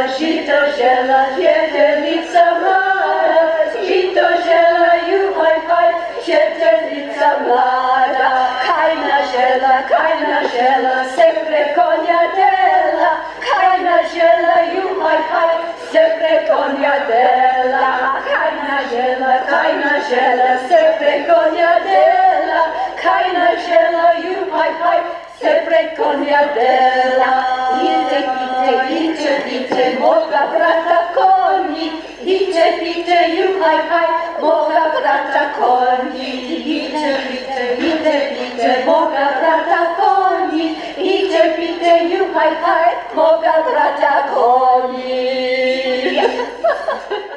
Sito ziela, sietelnica mlada, sito ziela, juchaj, haj, sietelnica mlada. Kajna ziela, sempre konia dela, kajna ziela, juchaj, haj, sempre konia dela. Kajna ziela, sempre konia dela, kajna ziela, juchaj, haj, sempre konia dela. Idzie, moga brata koni, idzie, juchaj, haj, moga brata koni. Idzie, moga brata koni, idzie, juchaj, haj, moga brata koni.